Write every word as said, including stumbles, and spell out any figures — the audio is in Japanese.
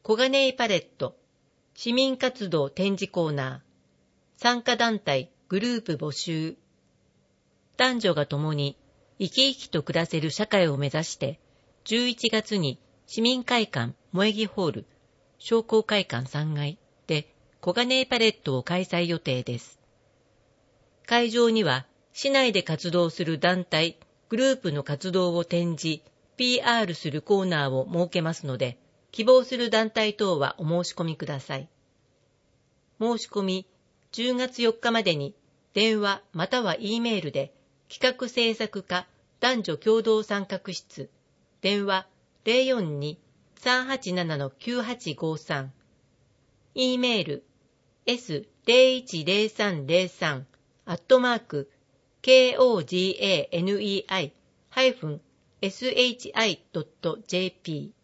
小金井パレット、市民活動展示コーナー、参加団体グループ募集。男女が共に生き生きと暮らせる社会を目指して、じゅういちがつに市民会館萌木ホール、商工会館さんがいで小金井パレットを開催予定です。会場には市内で活動する団体、グループの活動を展示、ピーアール するコーナーを設けますので、希望する団体等はお申し込みください。申し込みじゅうがつよっかまでに電話または E メールで企画制作課男女共同参画室電話 ゼロよんに さんはちなな きゅうはちごさん E メール エスゼロいちゼロさんゼロさん アットマーク コガネイ エスエイチアイ ドット ジェーピー